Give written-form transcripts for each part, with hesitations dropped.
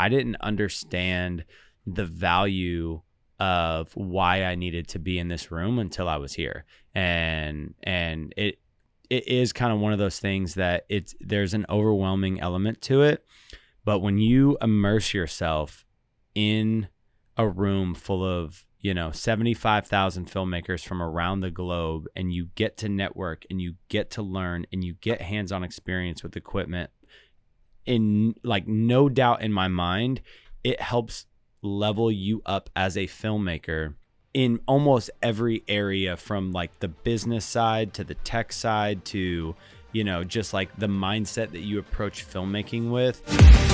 I didn't understand the value of why I needed to be in this room until I was here. And it is kind of one of those things that there's an overwhelming element to it. But when you immerse yourself in a room full of, 75,000 filmmakers from around the globe, and you get to network and you get to learn and you get hands-on experience with equipment, in like no doubt in my mind, it helps level you up as a filmmaker in almost every area, from like the business side to the tech side to, just like the mindset that you approach filmmaking with.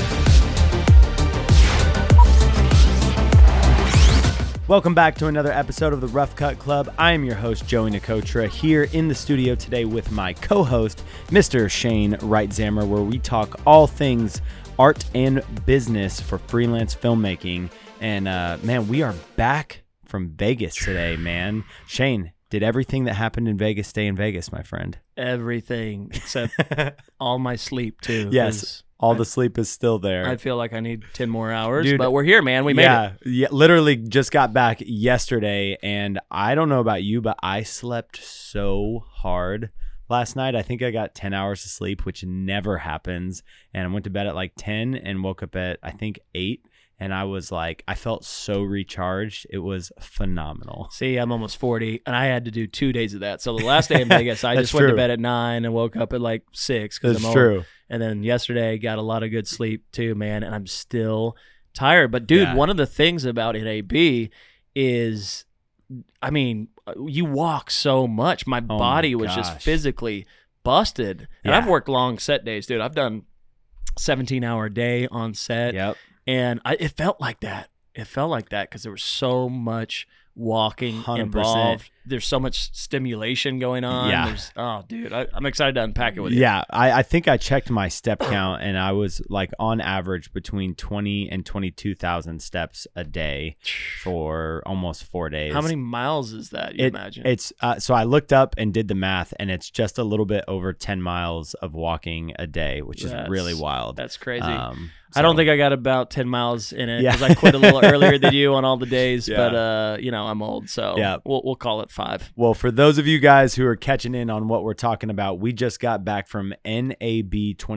Welcome back to another episode of the Rough Cut Club. I am your host, Joey Nicotra, here in the studio today with my co-host, Mr. Shane Reitzammer, where we talk all things art and business for freelance filmmaking. And man, we are back from Vegas today, man. Shane, did everything that happened in Vegas stay in Vegas, my friend? Everything except all my sleep too. Yes. All the sleep is still there. I feel like I need 10 more hours, dude, but we're here, man. We made it. Yeah, literally just got back yesterday, and I don't know about you, but I slept so hard last night. I think I got 10 hours of sleep, which never happens, and I went to bed at like 10 and woke up at, I think, 8, and I was like, I felt so recharged. It was phenomenal. See, I'm almost 40, and I had to do 2 days of that. So the last day in Vegas, I just went to bed at 9 and woke up at like 6 because I'm old. True. And then yesterday, got a lot of good sleep too, man, and I'm still tired. But, dude, one of the things about NAB is, I mean, you walk so much. My body was just physically busted. And I've worked long set days, dude. I've done 17-hour day on set. Yep. And it felt like that. It felt like that because there was so much walking 100%. Involved. There's so much stimulation going on. Yeah. Dude, I'm excited to unpack it with you. Yeah, I think I checked my step count, and I was like on average between 20 and 22,000 steps a day for almost 4 days. How many miles is that, you imagine? It's so I looked up and did the math, and it's just a little bit over 10 miles of walking a day, which is really wild. That's crazy. I don't think I got about 10 miles in it because I quit a little earlier than you on all the days, but I'm old, so we'll call it 5. Well, for those of you guys who are catching in on what we're talking about, we just got back from NAB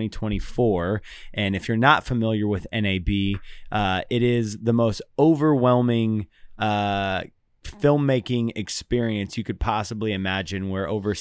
2024, and if you're not familiar with NAB, it is the most overwhelming filmmaking experience you could possibly imagine, where over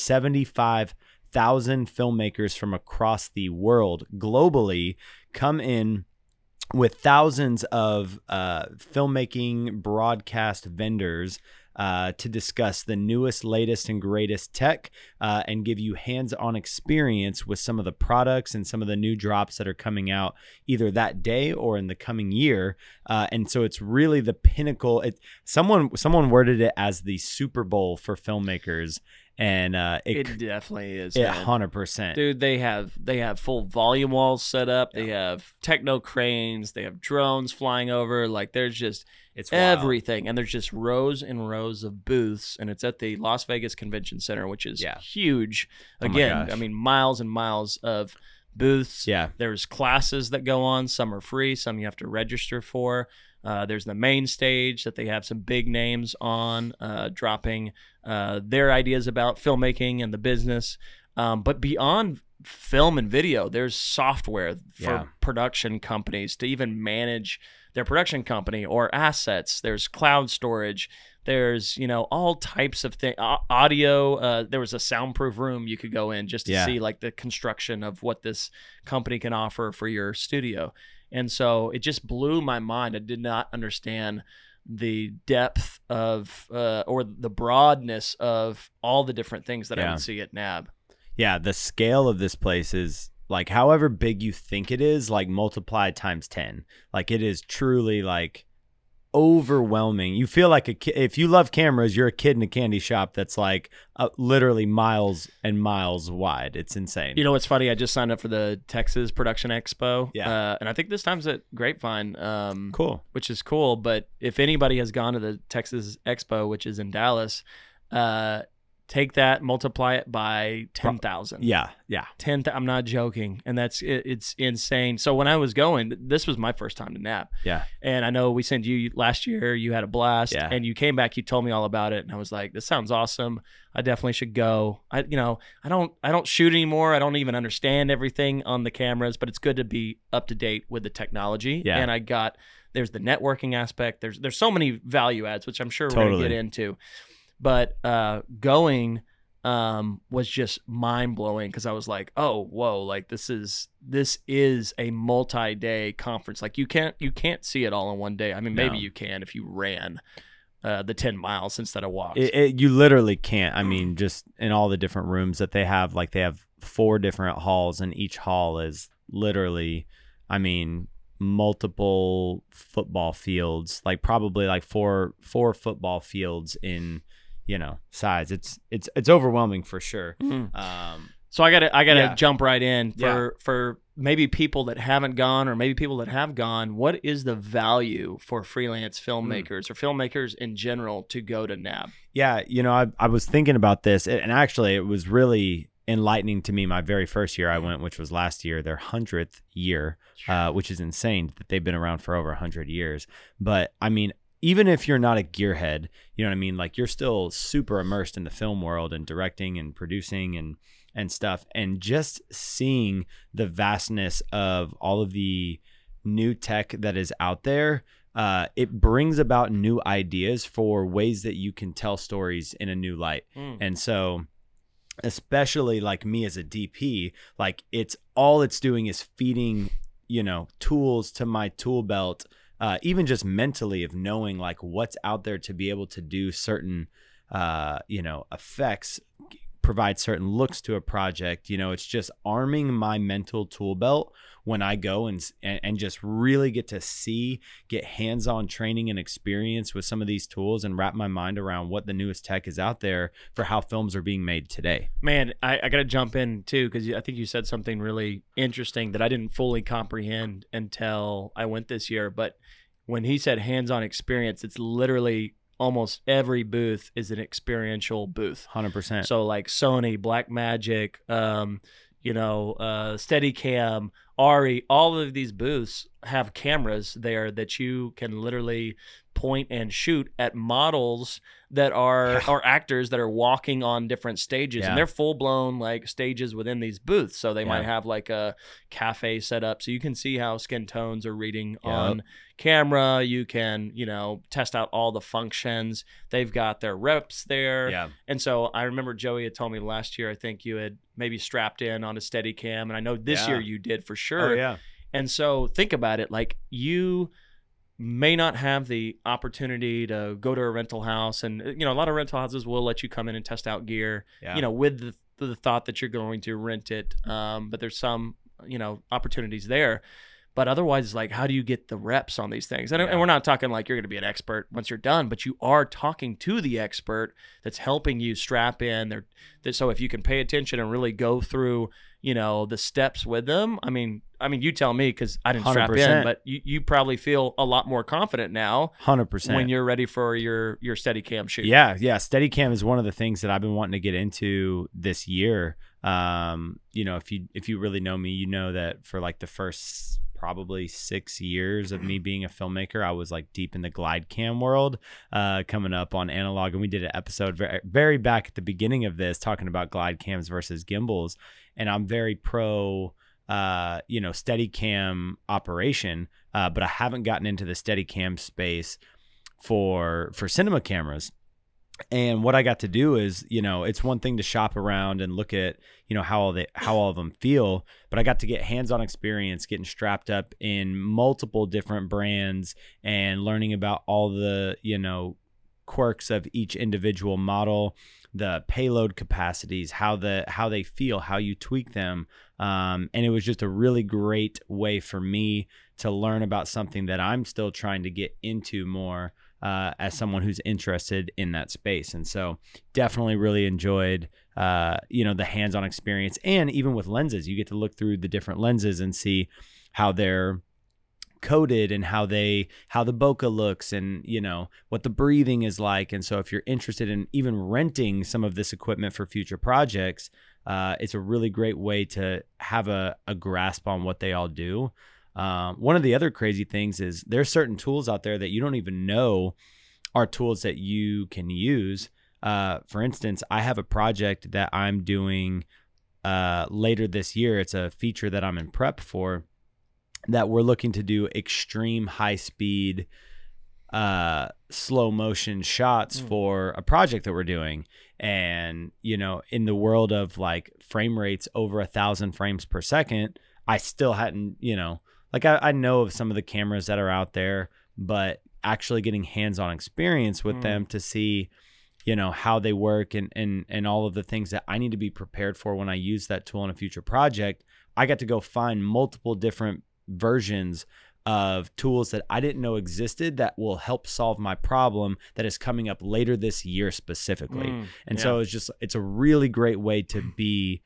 75,000 filmmakers from across the world globally come in with thousands of filmmaking broadcast vendors to discuss the newest, latest, and greatest tech and give you hands-on experience with some of the products and some of the new drops that are coming out either that day or in the coming year. And so it's really the pinnacle. Someone worded it as the Super Bowl for filmmakers. And it definitely is. 100%. Dude, they have full volume walls set up. They have techno cranes. They have drones flying over. Like, there's just everything. And there's just rows and rows of booths. And it's at the Las Vegas Convention Center, which is huge. Again, I mean, miles and miles of booths. Yeah. There's classes that go on. Some are free. Some you have to register for. There's the main stage that they have some big names on, dropping their ideas about filmmaking and the business. But beyond film and video, there's software for production companies to even manage their production company or assets. There's cloud storage. There's, all types of things. Audio. There was a soundproof room you could go in just to see like the construction of what this company can offer for your studio. And so it just blew my mind. I did not understand the depth of or the broadness of all the different things that I would see at NAB. Yeah, the scale of this place is like, however big you think it is, like multiplied times 10. Like, it is truly like overwhelming. You feel like a kid. If you love cameras, you're a kid in a candy shop that's like literally miles and miles wide. It's insane. You know what's funny? I just signed up for the Texas Production Expo. And I think this time's at Grapevine. Cool. Which is cool. But if anybody has gone to the Texas Expo, which is in Dallas, Take that, multiply it by 10,000. Yeah. 10. I'm not joking, and that's it, it's insane. So when I was going, this was my first time to NAB. Yeah. And I know we sent you last year. You had a blast, Yeah. and you came back. You told me all about it, and I was like, "This sounds awesome. I definitely should go." I don't shoot anymore. I don't even understand everything on the cameras, but it's good to be up to date with the technology. Yeah. And there's the networking aspect. There's so many value adds, which I'm sure we're Totally. going to get into. But going was just mind blowing because I was like, oh, whoa, like this is a multi-day conference. Like you can't see it all in one day. I mean, maybe you can if you ran the 10 miles instead of walks. You literally can't. I mean, just in all the different rooms that they have, like they have 4 different halls, and each hall is literally, I mean, multiple football fields, like probably like four football fields in, size. It's overwhelming for sure. Mm-hmm. So I gotta jump right in for maybe people that haven't gone, or maybe people that have gone. What is the value for freelance filmmakers or filmmakers in general to go to NAB? Yeah, I was thinking about this, and actually it was really enlightening to me. My very first year I went, which was last year, their 100th year, which is insane that they've been around for over 100 years. But I mean, even if you're not a gearhead, you know what I mean? Like you're still super immersed in the film world and directing and producing and stuff. And just seeing the vastness of all of the new tech that is out there, it brings about new ideas for ways that you can tell stories in a new light. And so, especially like me as a DP, like it's doing is feeding, tools to my tool belt. Even just mentally of knowing like what's out there to be able to do certain, effects, provide certain looks to a project. It's just arming my mental tool belt when I go and just really get hands-on training and experience with some of these tools and wrap my mind around what the newest tech is out there for how films are being made today. Man, I got to jump in too, because I think you said something really interesting that I didn't fully comprehend until I went this year. But when he said hands-on experience, it's literally almost every booth is an experiential booth. 100%. So like Sony, Blackmagic, Steadicam, Ari, all of these booths have cameras there that you can literally point and shoot at models that are actors that are walking on different stages, and they're full blown like stages within these booths. So they might have like a cafe set up so you can see how skin tones are reading on camera. You can, test out all the functions. They've got their reps there. Yeah. And so I remember Joey had told me last year, I think you had maybe strapped in on a Steadicam, and I know this year you did for sure. Oh, yeah. And so think about it, like you may not have the opportunity to go to a rental house, and a lot of rental houses will let you come in and test out gear, with the thought that you're going to rent it. But there's some, opportunities there. But otherwise, like, how do you get the reps on these things? And we're not talking like you're going to be an expert once you're done, but you are talking to the expert that's helping you strap in. So if you can pay attention and really go through, the steps with them. I mean, you tell me, because I didn't 100%. strap in, but you probably feel a lot more confident now. 100%. When you're ready for your Steadicam shoot. Yeah. Steadicam is one of the things that I've been wanting to get into this year. If you really know me, you know that for like the first probably 6 years of me being a filmmaker, I was like deep in the glide cam world, coming up on analog. And we did an episode very, very back at the beginning of this talking about glide cams versus gimbals. And I'm very pro, Steadicam operation, but I haven't gotten into the Steadicam space for cinema cameras. And what I got to do is, it's one thing to shop around and look at, how all of them feel, but I got to get hands-on experience getting strapped up in multiple different brands and learning about all the, quirks of each individual model, the payload capacities, how they feel, how you tweak them. And it was just a really great way for me to learn about something that I'm still trying to get into more, as someone who's interested in that space. And so definitely really enjoyed, the hands-on experience. And even with lenses, you get to look through the different lenses and see how they're coated and how the bokeh looks and, you know, what the breathing is like. And so if you're interested in even renting some of this equipment for future projects, it's a really great way to have a grasp on what they all do. One of the other crazy things is there's certain tools out there that you don't even know are tools that you can use. For instance, I have a project that I'm doing later this year. It's a feature that I'm in prep for, that we're looking to do extreme high speed, slow motion shots for a project that we're doing. And, you know, in the world of like frame rates over 1,000 frames per second, I still hadn't, you know, like I know of some of the cameras that are out there, but actually getting hands-on experience with them to see, you know, how they work and all of the things that I need to be prepared for when I use that tool in a future project. I got to go find multiple different versions of tools that I didn't know existed that will help solve my problem that is coming up later this year specifically. So it's a really great way to be,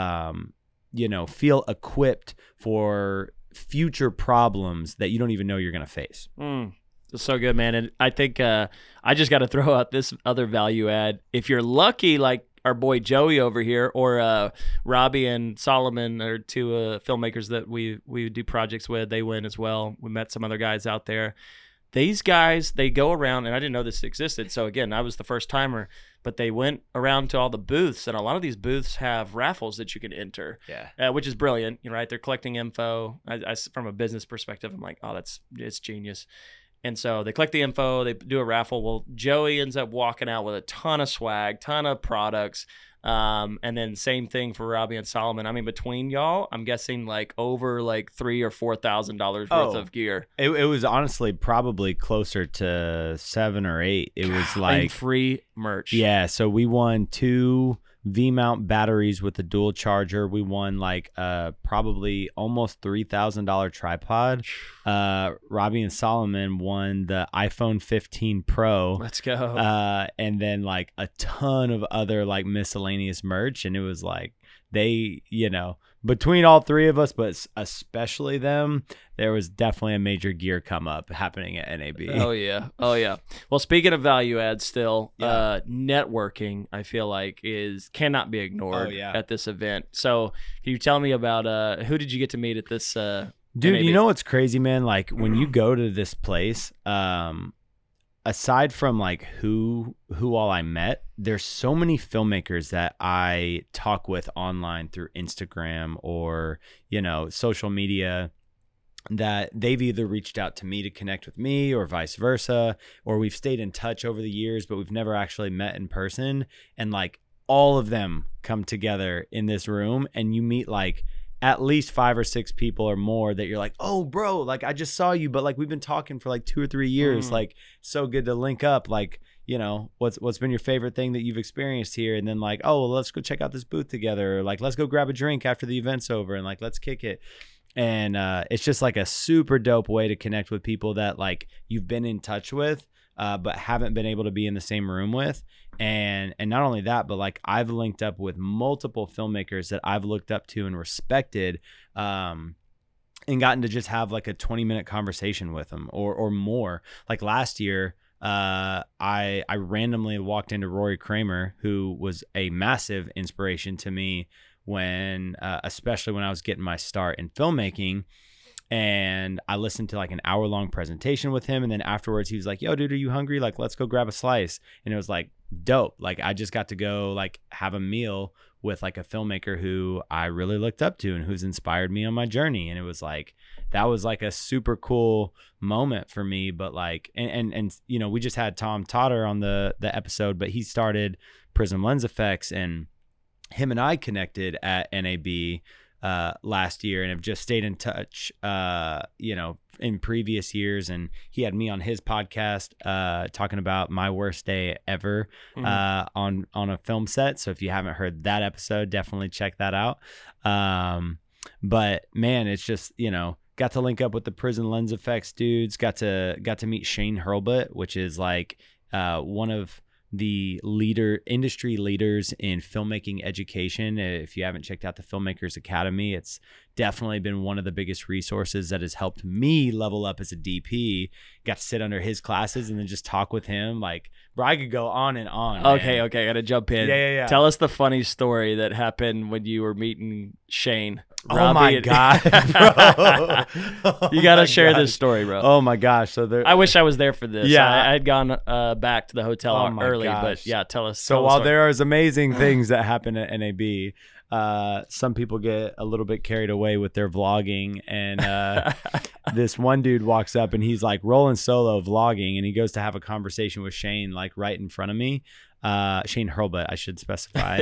you know, feel equipped for future problems that you don't even know you're going to face. It's so good, man. And I think I just got to throw out this other value add. If you're lucky, like our boy Joey over here, or Robbie and Solomon are two filmmakers that we do projects with. They win as well. We met some other guys out there. These guys, they go around, and I didn't know this existed. So again, I was the first timer, but they went around to all the booths, and a lot of these booths have raffles that you can enter, which is brilliant. You know, right? They're collecting info. I from a business perspective, I'm like, oh, it's genius. And so they collect the info, they do a raffle. Well, Joey ends up walking out with a ton of swag, ton of products. And then same thing for Robbie and Solomon. I mean, between y'all, I'm guessing like over like $3,000 or $4,000 worth of gear. It was honestly probably closer to 7 or 8. It was like and free merch. Yeah. So we won 2 V-mount batteries with the dual charger. We won like probably almost $3,000 tripod. Robbie and Solomon won the iPhone 15 Pro. Let's go. And then like a ton of other like miscellaneous merch. And it was like they, you know, between all three of us, but especially them, there was definitely a major gear come up happening at NAB. Oh yeah. Well, speaking of value add still, networking, I feel like cannot be ignored at this event. So can you tell me about who did you get to meet at this Dude, NAB? You know what's crazy, man? Like when you go to this place, aside from like who all I met, there's so many filmmakers that I talk with online through Instagram or, you know, social media, that they've either reached out to me to connect with me or vice versa, or we've stayed in touch over the years, but we've never actually met in person. And like all of them come together in this room, and you meet like at least 5 or 6 people or more that you're like, oh bro, like I just saw you, but like we've been talking for like 2 or 3 years. Like so good to link up. Like, you know, what's been your favorite thing that you've experienced here? And then like, oh, well, let's go check out this booth together. Or like, let's go grab a drink after the event's over and like, let's kick it. And it's just like a super dope way to connect with people that like you've been in touch with, but haven't been able to be in the same room with. And not only that, but like I've linked up with multiple filmmakers that I've looked up to and respected, and gotten to just have like a 20-minute conversation with them or more. Like last year, I randomly walked into Rory Kramer, who was a massive inspiration to me when, especially when I was getting my start in filmmaking. And I listened to like an hour-long presentation with him. And then afterwards he was like, yo, dude, are you hungry? Like, let's go grab a slice. And it was like dope. Like I just got to go like have a meal with like a filmmaker who I really looked up to and who's inspired me on my journey. And it was like, that was like a super cool moment for me. But like, and you know, we just had Tom Totter on the episode, but he started Prism Lens Effects, and him and I connected at NAB last year and have just stayed in touch, you know, in previous years. And he had me on his podcast talking about my worst day ever on a film set. So if you haven't heard that episode, definitely check that out. But man, it's just, you know, got to link up with the Prism Lens Effects dudes, got to meet Shane Hurlbut, which is like one of the industry leaders in filmmaking education. If you haven't checked out the Filmmakers Academy, it's definitely been one of the biggest resources that has helped me level up as a DP. Got to sit under his classes and then just talk with him. Like, bro, I could go on and on. Okay, I gotta jump in. Yeah. Tell us the funny story that happened when you were meeting Shane. Oh my God, bro. You gotta share this story, bro. Oh my gosh. So I wish I was there for this. Yeah. I had gone back to the hotel early, gosh. but yeah, tell us. So while there is amazing things that happen at NAB, some people get a little bit carried away with their vlogging, and this one dude walks up and he's like rolling solo vlogging, and he goes to have a conversation with Shane like right in front of me, Shane Hurlbut, I should specify.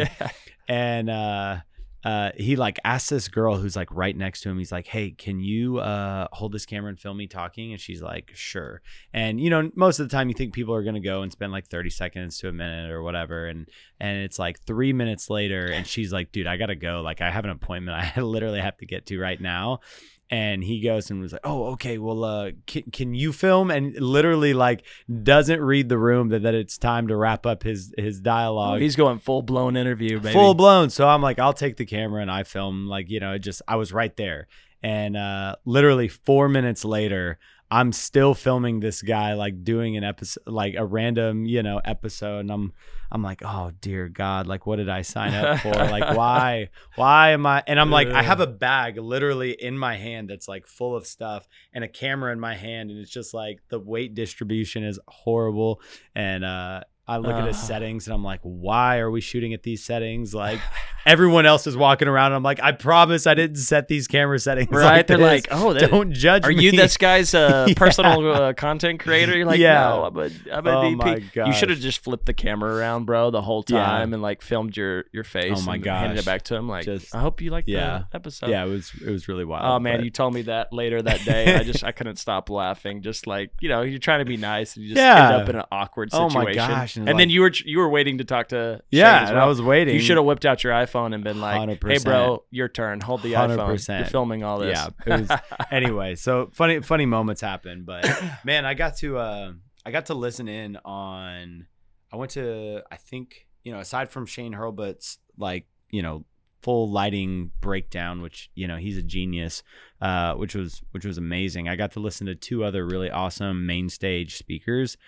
And he like asked this girl who's like right next to him, he's like, hey, can you hold this camera and film me talking? And she's like, sure. And you know, most of the time you think people are gonna go and spend like 30 seconds to a minute or whatever, and it's like 3 minutes later and she's like, dude, I gotta go, like I have an appointment I literally have to get to right now. And he goes and was like, oh, okay, well, can you film? And literally like doesn't read the room that it's time to wrap up his dialogue. Oh, he's going full blown interview, baby. Full blown. So I'm like, I'll take the camera and I film, like, you know, I was right there. And literally 4 minutes later, I'm still filming this guy, like doing an episode, like a random, you know, episode. And I'm like, oh dear God, like what did I sign up for? Like why am I? And I'm like, I have a bag literally in my hand that's like full of stuff and a camera in my hand. And it's just like the weight distribution is horrible. And I look at his settings and I'm like, why are we shooting at these settings? Like everyone else is walking around. And I'm like, I promise I didn't set these camera settings. Right. Like They're this. like, oh, don't judge me. Are you this guy's personal content creator? You're like, no, I'm a DP. My gosh. You should have just flipped the camera around, bro, the whole time and like filmed your face. Oh my and gosh. handed it back to him. Like, I hope you liked the episode. Yeah, it was really wild. Oh man, you told me that later that day. I couldn't stop laughing. Just like, you know, you're trying to be nice and you just end up in an awkward situation. Oh my gosh. And then you were waiting to talk to Shane as and well. I was waiting. You should have whipped out your iPhone and been like, 100%. hey bro, your turn. Hold the 100%. iPhone. You're filming all this. Yeah. It was, anyway, so funny moments happen, but man, I got to listen in on, I went to, I think, you know, aside from Shane Hurlbut's like, you know, full lighting breakdown, which, you know, he's a genius, which was amazing. I got to listen to two other really awesome main stage speakers.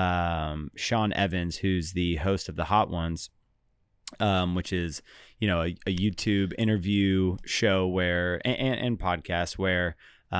Sean Evans, who's the host of the Hot Ones, which is, you know, a YouTube interview show where and podcast where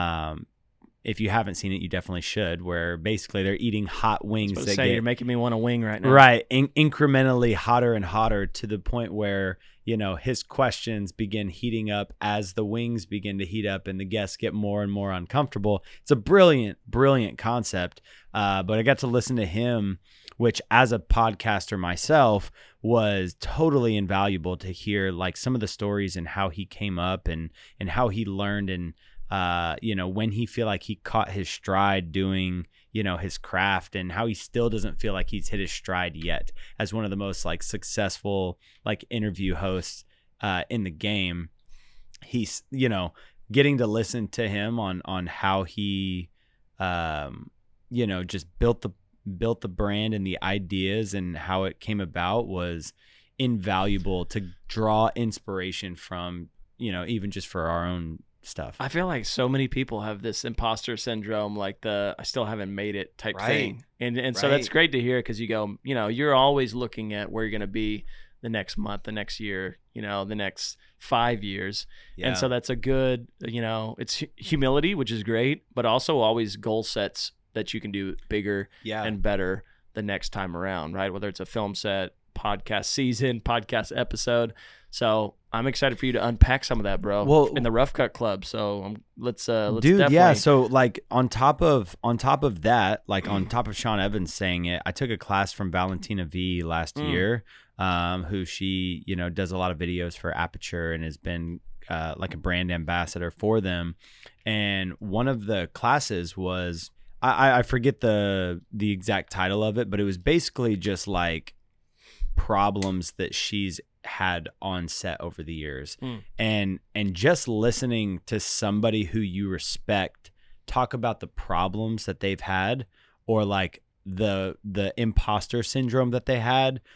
if you haven't seen it, you definitely should, where basically they're eating hot wings. You're making me want a wing right now. Right. Incrementally hotter and hotter to the point where, you know, his questions begin heating up as the wings begin to heat up and the guests get more and more uncomfortable. It's a brilliant concept. But I got to listen to him, which as a podcaster myself was totally invaluable to hear like some of the stories and how he came up and how he learned and, you know, when he feel like he caught his stride doing, you know, his craft and how he still doesn't feel like he's hit his stride yet as one of the most like successful like interview hosts in the game. He's, you know, getting to listen to him on how he, you know, just built the brand and the ideas and how it came about was invaluable to draw inspiration from, you know, even just for our own stuff. I feel like so many people have this imposter syndrome, like the I still haven't made it type thing. And so that's great to hear because you go, you know, you're always looking at where you're going to be the next month, the next year, you know, the next 5 years. Yeah. And so that's a good, you know, it's humility, which is great, but also always goal sets that you can do bigger and better the next time around, right? Whether it's a film set, podcast season, podcast episode. So I'm excited for you to unpack some of that, bro. Well, in the Rough Cut Club. So let's dude, definitely... yeah. So like on top of that, like on top of Sean Evans saying it, I took a class from Valentina V last year, who she, you know, does a lot of videos for Aperture and has been like a brand ambassador for them. And one of the classes was, I forget the exact title of it, but it was basically just like problems that she's had on set over the years. And just listening to somebody who you respect talk about the problems that they've had or like the imposter syndrome that they had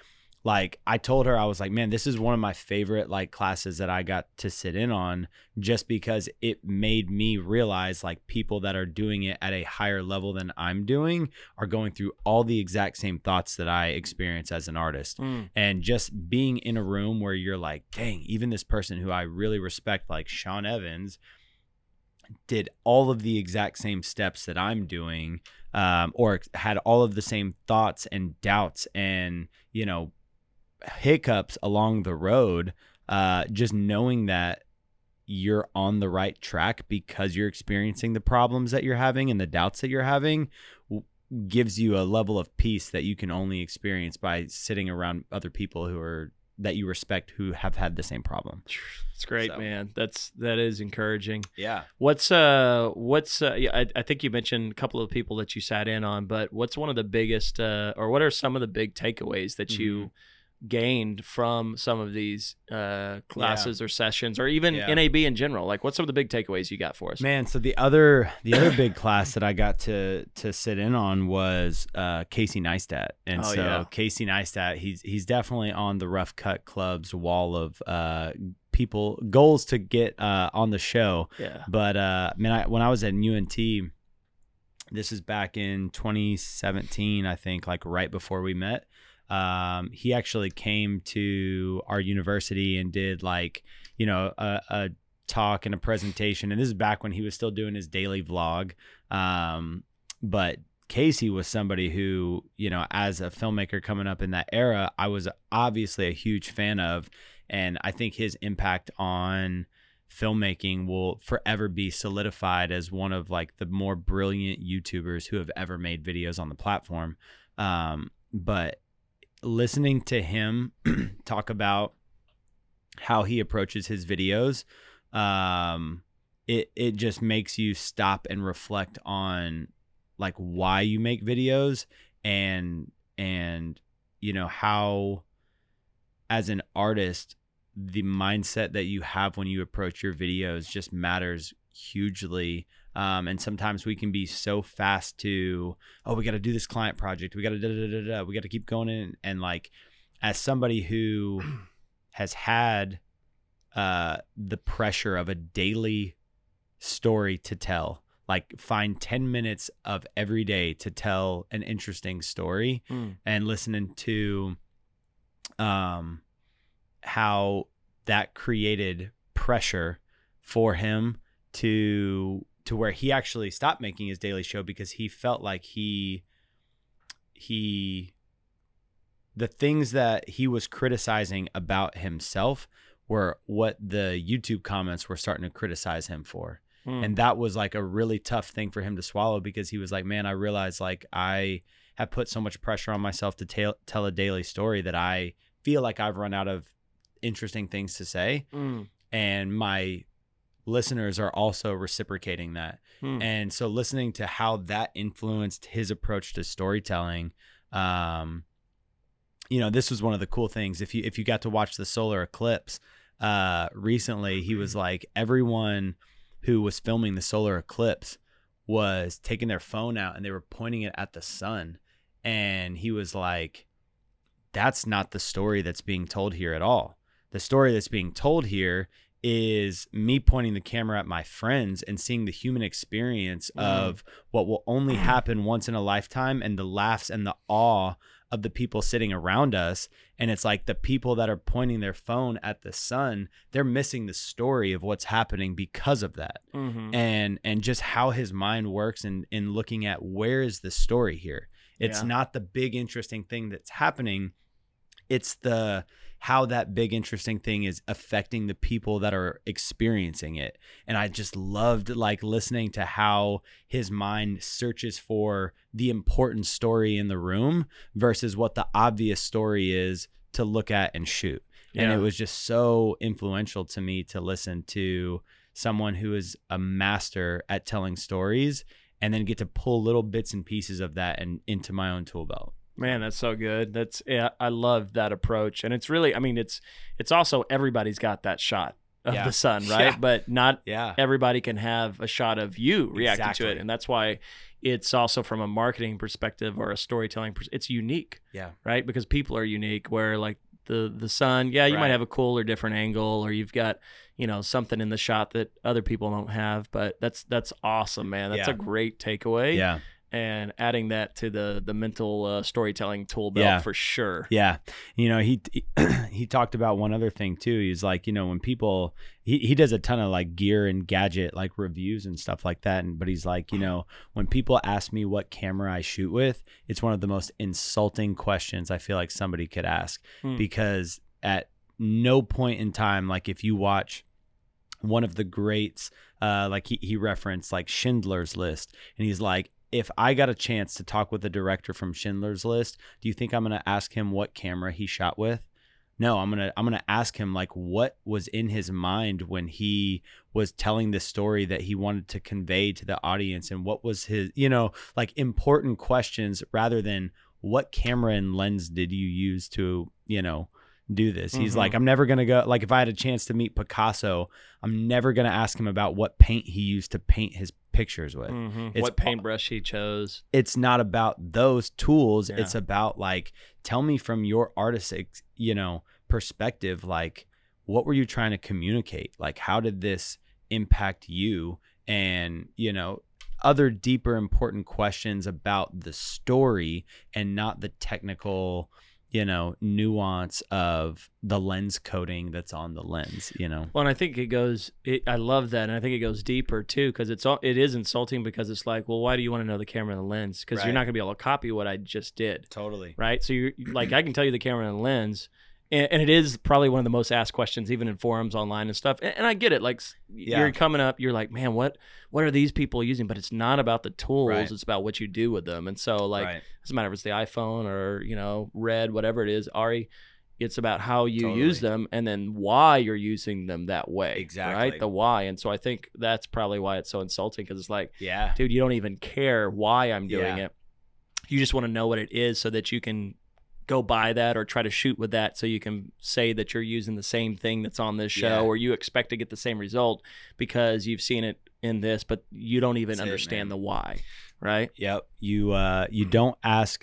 like I told her, I was like, man, this is one of my favorite like classes that I got to sit in on, just because it made me realize like people that are doing it at a higher level than I'm doing are going through all the exact same thoughts that I experience as an artist. And just being in a room where you're like, dang, even this person who I really respect, like Sean Evans, did all of the exact same steps that I'm doing, or had all of the same thoughts and doubts and, you know, hiccups along the road. Just knowing that you're on the right track because you're experiencing the problems that you're having and the doubts that you're having gives you a level of peace that you can only experience by sitting around other people that you respect, who have had the same problem. It's great, man. That is encouraging. Yeah. I think you mentioned a couple of people that you sat in on, but what's one of the biggest, or what are some of the big takeaways that you gained from some of these classes or sessions, or even NAB in general? Like, what's some of the big takeaways you got for us? Man, so the other big class that I got to sit in on was Casey Neistat. And Casey Neistat, he's definitely on the Rough Cut Club's wall of goals to get on the show. Yeah. But man, when I was at UNT, this is back in 2017, I think, like right before we met. He actually came to our university and did like, you know, a talk and a presentation. And this is back when he was still doing his daily vlog. But Casey was somebody who, you know, as a filmmaker coming up in that era, I was obviously a huge fan of. And I think his impact on filmmaking will forever be solidified as one of like the more brilliant YouTubers who have ever made videos on the platform. But listening to him talk about how he approaches his videos, it just makes you stop and reflect on like why you make videos, and you know, how as an artist the mindset that you have when you approach your videos just matters hugely. And sometimes we can be so fast to, oh, we got to do this client project, we got to we got to keep going in. And like, as somebody who has had the pressure of a daily story to tell, like find 10 minutes of every day to tell an interesting story, and listening to how that created pressure for him to where he actually stopped making his daily show because he felt like the things that he was criticizing about himself were what the YouTube comments were starting to criticize him for. And that was like a really tough thing for him to swallow, because he was like, man, I realized like I have put so much pressure on myself to tell a daily story that I feel like I've run out of interesting things to say. And my listeners are also reciprocating that. And so listening to how that influenced his approach to storytelling, you know, this was one of the cool things. If you got to watch the solar eclipse recently, he was like, everyone who was filming the solar eclipse was taking their phone out and they were pointing it at the sun. And he was like, that's not the story that's being told here at all. The story that's being told here is me pointing the camera at my friends and seeing the human experience of what will only happen once in a lifetime, and the laughs and the awe of the people sitting around us. And it's like the people that are pointing their phone at the sun, they're missing the story of what's happening because of that. And just how his mind works in looking at where is the story here. It's not the big interesting thing that's happening. It's how that big interesting thing is affecting the people that are experiencing it. And I just loved like listening to how his mind searches for the important story in the room versus what the obvious story is to look at and shoot. And it was just so influential to me to listen to someone who is a master at telling stories, and then get to pull little bits and pieces of that and into my own tool belt. Man, that's so good. I love that approach. And it's really, I mean, it's also everybody's got that shot. of the sun, right? Yeah. But not Yeah. everybody can have a shot of you reacting Exactly. to it. And that's why it's also from a marketing perspective or a storytelling, it's unique, Yeah. right? Because people are unique where like the sun, you Right. might have a cool or different angle, or you've got, something in the shot that other people don't have, but that's awesome, man. That's a great takeaway. Yeah. And adding that to the mental storytelling tool belt for sure. Yeah. He talked about one other thing too. He's like, when people, he does a ton of like gear and gadget, like reviews and stuff like that. But he's like, when people ask me what camera I shoot with, it's one of the most insulting questions I feel like somebody could ask, because at no point in time, like if you watch one of the greats, like he referenced like Schindler's List, and he's like, if I got a chance to talk with the director from Schindler's List, do you think I'm going to ask him what camera he shot with? No, I'm going to ask him like what was in his mind when he was telling the story that he wanted to convey to the audience, and what was his, like important questions rather than what camera and lens did you use to, do this. He's like, I'm never going to go, like if I had a chance to meet Picasso, I'm never going to ask him about what paint he used to paint his pictures with. What paintbrush he chose. It's not about those tools. Yeah. It's about like, tell me from your artistic, perspective, like what were you trying to communicate? Like, how did this impact you? And, other deeper important questions about the story and not the technical, nuance of the lens coating that's on the lens, Well, and I think I love that. And I think it goes deeper too, because it is insulting, because it's like, well, why do you want to know the camera and the lens? Because you're not going to be able to copy what I just did. Totally. Right. So you're like, I can tell you the camera and the lens. And it is probably one of the most asked questions, even in forums online and stuff. And I get it. Like you're coming up, you're like, man, what are these people using? But it's not about the tools. Right. It's about what you do with them. And so like, it doesn't matter if it's the iPhone or, Red, whatever it is, Ari, it's about how you use them and then why you're using them that way. Exactly. Right. The why. And so I think that's probably why it's so insulting, because it's like, dude, you don't even care why I'm doing it. You just want to know what it is so that you can go buy that or try to shoot with that, so you can say that you're using the same thing that's on this show, or you expect to get the same result because you've seen it in this, but you don't even understand the why, right? Yep. You don't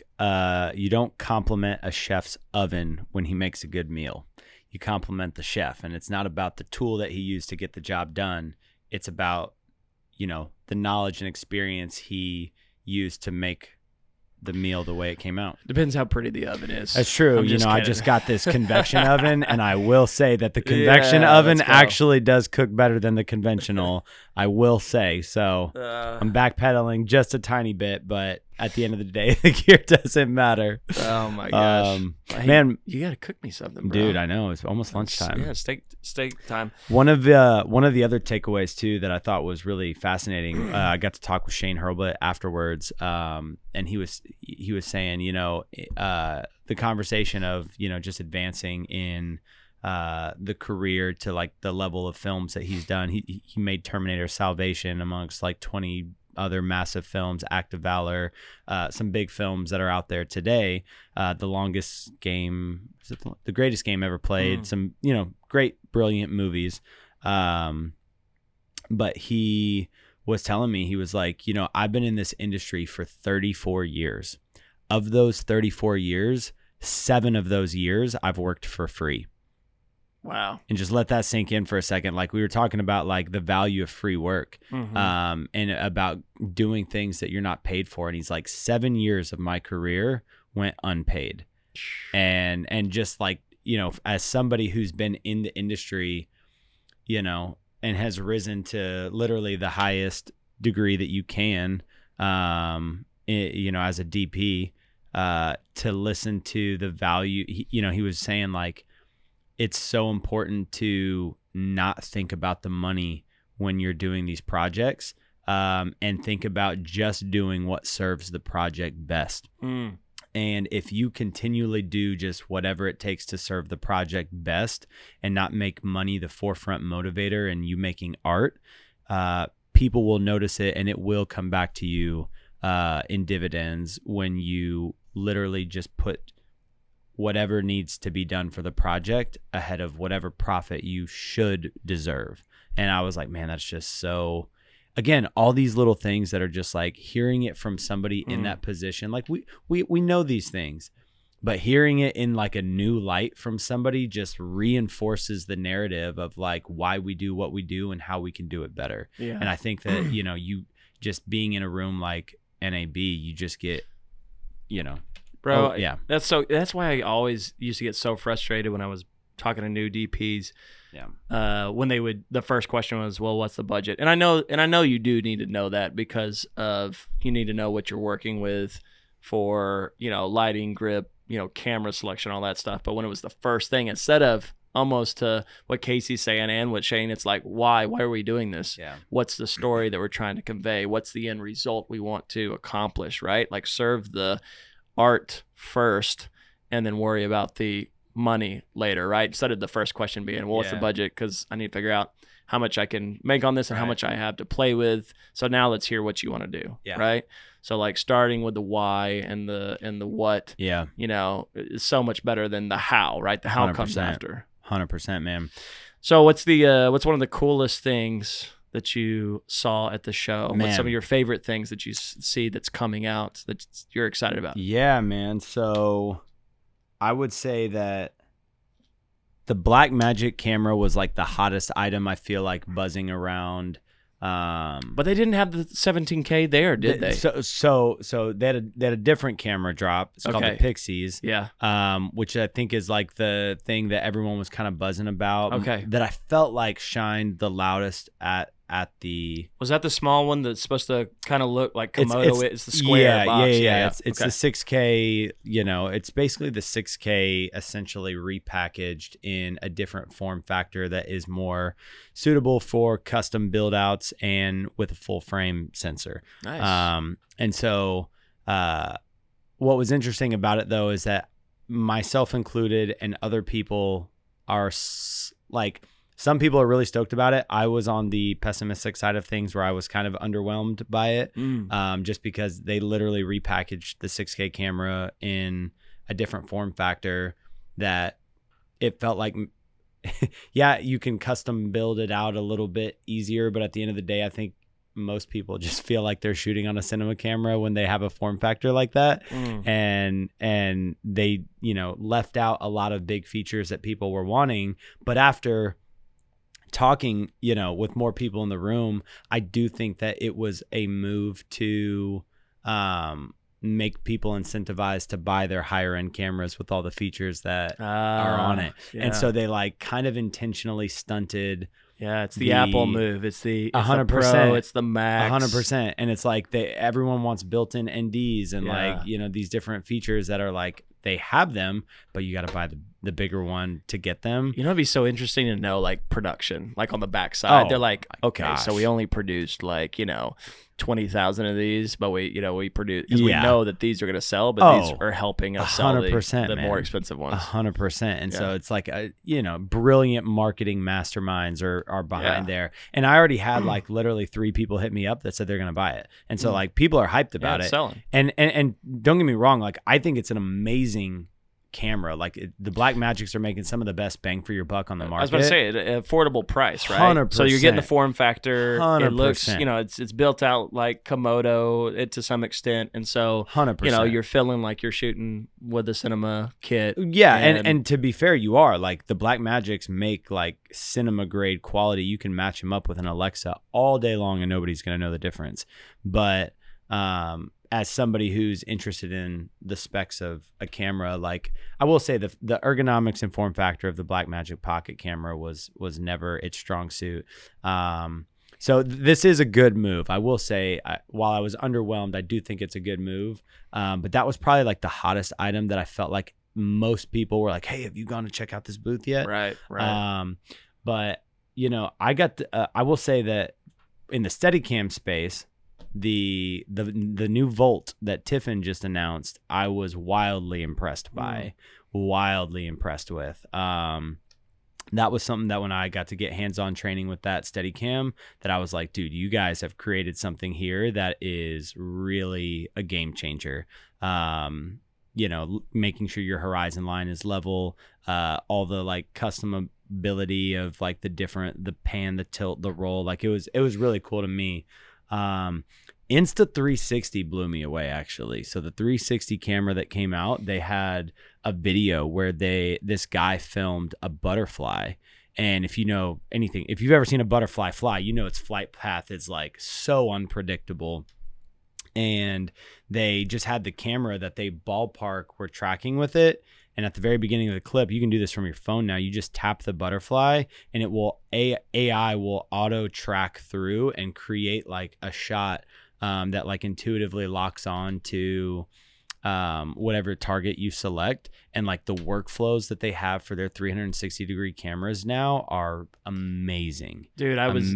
you don't compliment a chef's oven when he makes a good meal. You compliment the chef, and it's not about the tool that he used to get the job done. It's about, the knowledge and experience he used to make the meal the way it came out. Depends how pretty the oven is. That's true. I just got this convection oven, and I will say that the convection oven actually does cook better than the conventional. I will say. So I'm backpedaling just a tiny bit, but at the end of the day, the gear doesn't matter. Oh my gosh. Man, you got to cook me something, bro. Dude, I know. It's almost lunchtime. Yeah, steak time. One of the other takeaways too that I thought was really fascinating. I got to talk with Shane Hurlbut afterwards, and he was saying, the conversation of just advancing in the career to like the level of films that he's done. He made Terminator Salvation amongst like 20 other massive films, Act of Valor, some big films that are out there today. The Longest Game, The Greatest Game Ever Played, some, great, brilliant movies. But he was telling me, he was like, I've been in this industry for 34 years. Of those 34 years, 7 of those years I've worked for free. Wow. And just let that sink in for a second. Like we were talking about like the value of free work, and about doing things that you're not paid for. And he's like, 7 years of my career went unpaid. And just like, as somebody who's been in the industry, and has risen to literally the highest degree that you can, as a DP, to listen to the value, he was saying like, it's so important to not think about the money when you're doing these projects, and think about just doing what serves the project best. And if you continually do just whatever it takes to serve the project best and not make money the forefront motivator and you making art, people will notice it, and it will come back to you in dividends when you literally just put whatever needs to be done for the project ahead of whatever profit you should deserve. And I was like, man, that's just so, again, all these little things that are just like hearing it from somebody in that position. Like we know these things, but hearing it in like a new light from somebody just reinforces the narrative of like why we do what we do and how we can do it better. Yeah. And I think that, you know, you just being in a room like NAB, you just get, you know, bro. Yeah. That's why I always used to get so frustrated when I was talking to new DPs. Yeah. When the first question was, well, what's the budget? And I know you do need to know that because of, you need to know what you're working with for, you know, lighting, grip, you know, camera selection, all that stuff. But when it was the first thing, instead of almost to what Casey's saying and what Shane, it's like, why are we doing this? Yeah. What's the story that we're trying to convey? What's the end result we want to accomplish, right? Like serve the art first and then worry about the money later, right? Instead of the first question being, well, what's the budget? Because I need to figure out how much I can make on this and how much I have to play with. So now let's hear what you want to do, right? So like starting with the why and the what, you know, is so much better than the how, right? The how 100%. Comes after. 100%, man. So what's one of the coolest things that you saw at the show? Man. What's some of your favorite things that you see that's coming out that you're excited about? Yeah, man. So I would say that the Blackmagic camera was like the hottest item, I feel like, buzzing around. But they didn't have the 17K there, did they? So they had a different camera drop. It's called the Pixies. Yeah. Which I think is like the thing that everyone was kind of buzzing about. Okay. That I felt like shined the loudest at the. Was that the small one that's supposed to kind of look like Komodo? It's the square box. Yeah. It's the 6K. You know, it's basically the 6K essentially repackaged in a different form factor that is more suitable for custom build outs and with a full frame sensor. Nice. And so what was interesting about it though is that myself included and other people are like, some people are really stoked about it. I was on the pessimistic side of things where I was kind of underwhelmed by it, just because they literally repackaged the 6K camera in a different form factor that it felt like, yeah, you can custom build it out a little bit easier. But at the end of the day, I think most people just feel like they're shooting on a cinema camera when they have a form factor like that. And they, you know, left out a lot of big features that people were wanting. But after talking, you know, with more people in the room, I do think that it was a move to make people incentivized to buy their higher end cameras with all the features that are on it. Yeah. And so they like kind of intentionally stunted. Yeah, it's the Apple move. It's the 100%. Pro, it's the Max. 100%. And it's like everyone wants built-in NDs and like, you know, these different features that are like, they have them, but you got to buy the bigger one to get them. You know, it'd be so interesting to know like production, like on the backside. They're like, okay, so we only produced like, you know, 20,000 of these, but we produce, because we know that these are going to sell, but these are helping us sell the more expensive ones. 100%. And so it's like, you know, brilliant marketing masterminds are behind there. And I already had like literally 3 people hit me up that said they're going to buy it. And so like people are hyped about it. Selling. And don't get me wrong, like I think it's an amazing camera. Like the Blackmagics are making some of the best bang for your buck on the market. I was about to say, affordable price, right? 100%. So you're getting the form factor. 100%. It looks, you know, it's built out like Komodo to some extent, and so 100%. You know, you're feeling like you're shooting with a cinema kit. Yeah, and to be fair, you are like the Blackmagics make like cinema grade quality. You can match them up with an Alexa all day long, and nobody's gonna know the difference. But as somebody who's interested in the specs of a camera, like I will say the ergonomics and form factor of the Blackmagic Pocket camera was never its strong suit. So this is a good move. I will say, while I was underwhelmed, I do think it's a good move. But that was probably like the hottest item that I felt like most people were like, hey, have you gone to check out this booth yet? Right. But you know, I will say that in the Steadicam space, the new Volt that Tiffin just announced, I was wildly impressed by, wildly impressed with. That was something that when I got to get hands-on training with that Steadicam, that I was like, dude, you guys have created something here that is really a game changer. You making sure your horizon line is level, all the like customability of like the pan, the tilt, the roll. Like it was really cool to me. Insta360 blew me away, actually. So the 360 camera that came out, they had a video where this guy filmed a butterfly. And if you know anything, if you've ever seen a butterfly fly, its flight path is like so unpredictable. And they just had the camera that they ballpark were tracking with it. And at the very beginning of the clip, you can do this from your phone now. You just tap the butterfly and it will AI will auto track through and create like a shot that like intuitively locks on to whatever target you select. And like the workflows that they have for their 360 degree cameras now are amazing. Dude,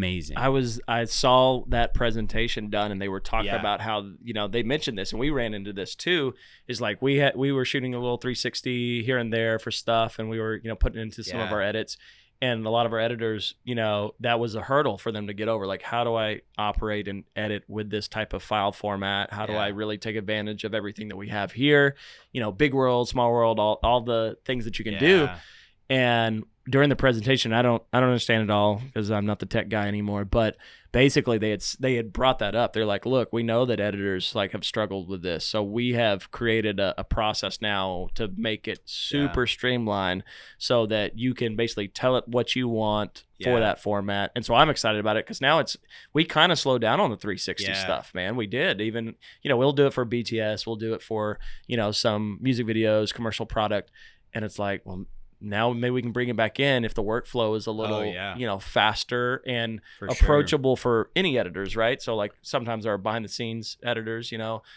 I saw that presentation done and they were talking about how, they mentioned this and we ran into this too, is like we were shooting a little 360 here and there for stuff and we were, putting into some of our edits. And a lot of our editors, that was a hurdle for them to get over. Like, how do I operate and edit with this type of file format? How do I really take advantage of everything that we have here? Big world, small world, all the things that you can do. And during the presentation, I don't understand it all because I'm not the tech guy anymore. But basically, they had brought that up. They're like, look, we know that editors like have struggled with this, so we have created a process now to make it super streamlined, so that you can basically tell it what you want for that format. And so I'm excited about it because now we kind of slowed down on the 360 stuff, man. We did even we'll do it for BTS, we'll do it for some music videos, commercial product, and it's like, well, now maybe we can bring it back in if the workflow is a little, faster and approachable for any editors, right? So like sometimes our behind the scenes editors,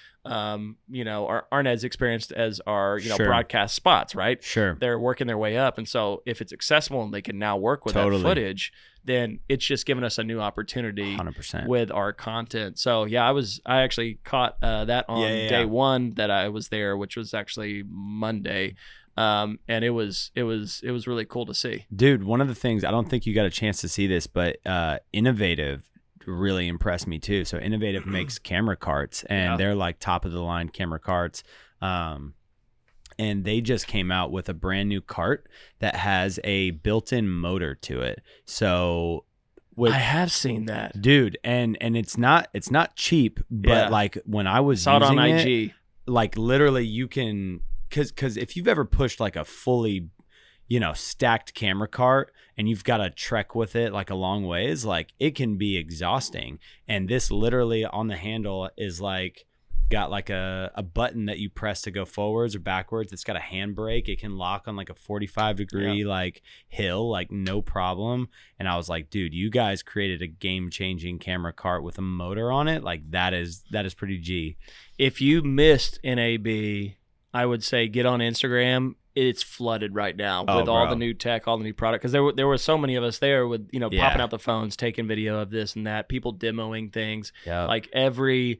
aren't as experienced as our, broadcast spots, right? Sure. They're working their way up. And so if it's accessible and they can now work with that footage, then it's just given us a new opportunity 100%. with our content. So I actually caught that on day one that I was there, which was actually Monday. And it was really cool to see. Dude, one of the things, I don't think you got a chance to see this, but Innovative really impressed me too. So Innovative makes camera carts and they're like top of the line camera carts. And they just came out with a brand new cart that has a built-in motor to it. So I have seen that, dude. And it's not cheap, but like when I was saw using it on IG, like literally you can, Cause if you've ever pushed like a fully, stacked camera cart and you've got to trek with it like a long ways, like it can be exhausting. And this literally on the handle is like got like a button that you press to go forwards or backwards. It's got a handbrake. It can lock on like a 45 degree like hill, like no problem. And I was like, dude, you guys created a game-changing camera cart with a motor on it. Like that is pretty G. If you missed NAB, I would say get on Instagram. It's flooded right now with all the new tech, all the new product. Because there were so many of us there with popping out the phones, taking video of this and that, people demoing things. Like every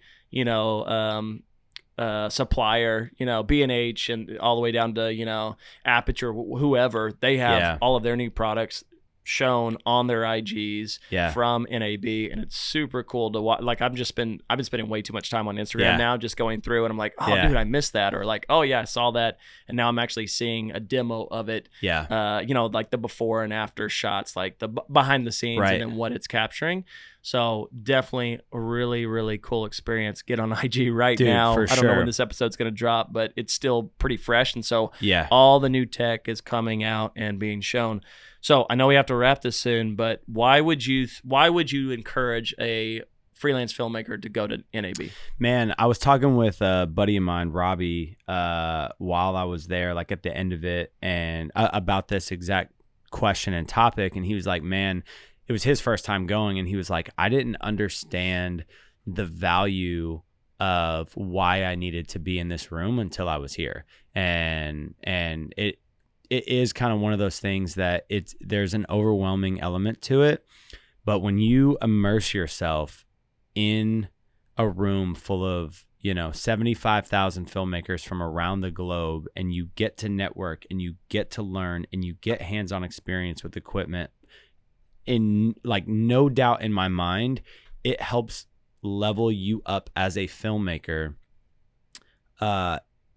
supplier, B&H and all the way down to Aperture, whoever, they have all of their new products shown on their IGs from NAB, and it's super cool to watch. Like I've been spending way too much time on Instagram now, just going through, and I'm like, oh dude, I missed that, or like, oh yeah, I saw that, and now I'm actually seeing a demo of it. Like the before and after shots, like the behind the scenes, and then what it's capturing. So definitely a really, really cool experience. Get on IG right now. I don't know when this episode's going to drop, but it's still pretty fresh. And so all the new tech is coming out and being shown. So I know we have to wrap this soon, but why would you encourage a freelance filmmaker to go to NAB? Man, I was talking with a buddy of mine, Robbie, while I was there, like at the end of it, and about this exact question and topic. And he was like, man, it was his first time going, and he was like, I didn't understand the value of why I needed to be in this room until I was here. And it is kind of one of those things that there's an overwhelming element to it. But when you immerse yourself in a room full of 75,000 filmmakers from around the globe, and you get to network and you get to learn and you get hands-on experience with equipment, in like no doubt in my mind, it helps level you up as a filmmaker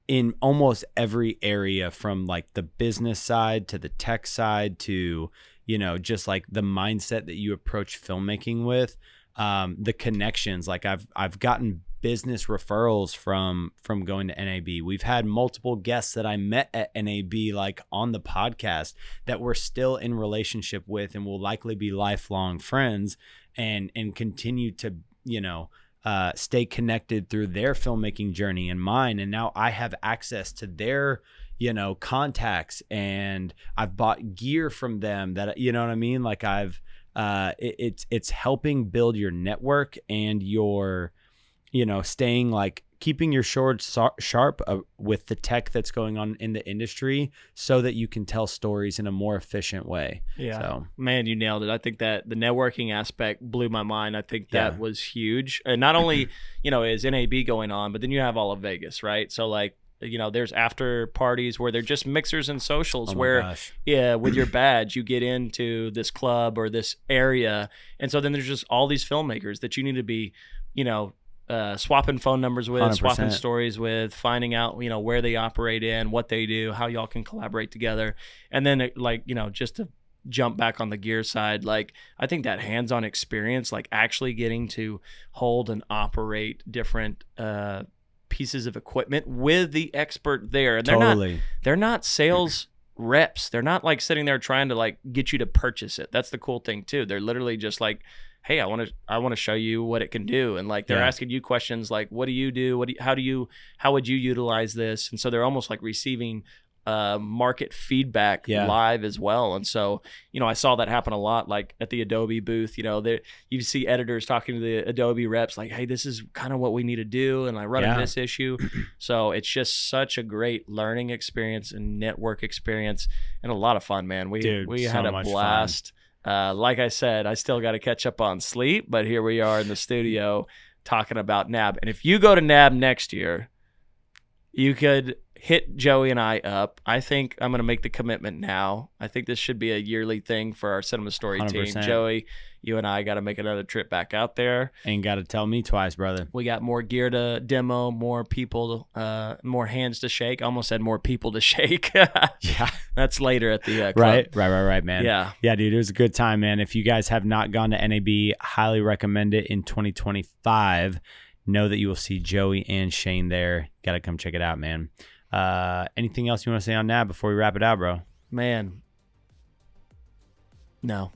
in almost every area, from like the business side to the tech side to, you know, just like the mindset that you approach filmmaking with, the connections. Like I've gotten business referrals from going to NAB. We've had multiple guests that I met at NAB, like on the podcast, that we're still in relationship with and will likely be lifelong friends and continue to, you know, stay connected through their filmmaking journey and mine. And now I have access to their, you know, contacts, and I've bought gear from them that, you know what I mean? Like it's helping build your network and your, you know, staying like keeping your swords sharp with the tech that's going on in the industry, so that you can tell stories in a more efficient way. Yeah. So, man, you nailed it. I think that the networking aspect blew my mind. I think that was huge. And not only, you know, is NAB going on, but then you have all of Vegas, right? So like, you know, there's after parties where they're just mixers and socials where, yeah, with your badge, you get into this club or this area. And so then there's just all these filmmakers that you need to be, you know, swapping phone numbers with, 100%. Swapping stories with, finding out, you know, where they operate in, what they do, how y'all can collaborate together. And then like, you know, just to jump back on the gear side, like I think that hands-on experience, like actually getting to hold and operate different pieces of equipment with the expert there. And they're not sales reps. They're not like sitting there trying to like get you to purchase it. That's the cool thing too. They're literally just like, hey, I want to show you what it can do. And like, they're asking you questions like, what do you do? How would you utilize this? And so they're almost like receiving market feedback live as well. And so, you know, I saw that happen a lot, like at the Adobe booth, you know, you see editors talking to the Adobe reps, like, hey, this is kind of what we need to do. And I run into this issue. So it's just such a great learning experience and network experience and a lot of fun, man. We had a blast. Like I said, I still got to catch up on sleep, but here we are in the studio talking about NAB. And if you go to NAB next year, you could hit Joey and I up. I think I'm going to make the commitment now. I think this should be a yearly thing for our Cinema Story 100%. team. Joey, you and I got to make another trip back out there. Ain't got to tell me twice, brother. We got more gear to demo, more people, more hands to shake. I almost said more people to shake. Yeah. That's later at the club. Right, man. Yeah, dude, it was a good time, man. If you guys have not gone to NAB, highly recommend it in 2025. Know that you will see Joey and Shane there. Got to come check it out, man. Anything else you want to say on NAB before we wrap it out, bro? Man. No.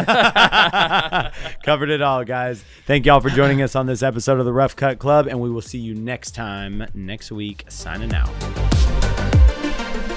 Covered it all, guys. Thank y'all for joining us on this episode of the Rough Cut Club, and we will see you next time, next week. Signing out.